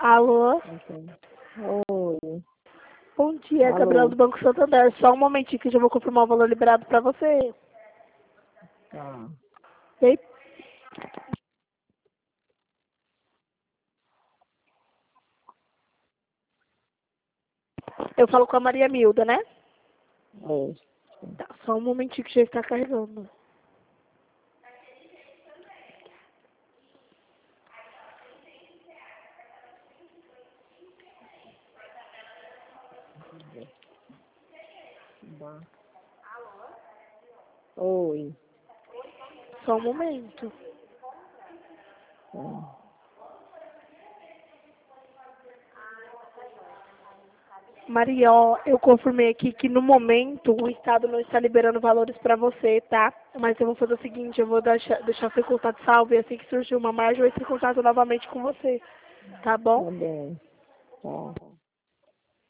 Alô? Ok. Oi. Bom dia, Alô? Gabriela do Banco Santander. Só um momentinho que eu já vou confirmar o valor liberado para você. Tá. Ok? Eu falo com a Maria Milda, né? Oi. Tá, só um momentinho que já está carregando. Oi. Só um momento. Tá. Maria, ó, eu confirmei aqui que no momento o Estado não está liberando valores para você, tá? Mas eu vou fazer o seguinte, eu vou deixar seu contato salvo e assim que surgir uma margem eu entro em contato novamente com você, tá bom? Tá bem. Tá.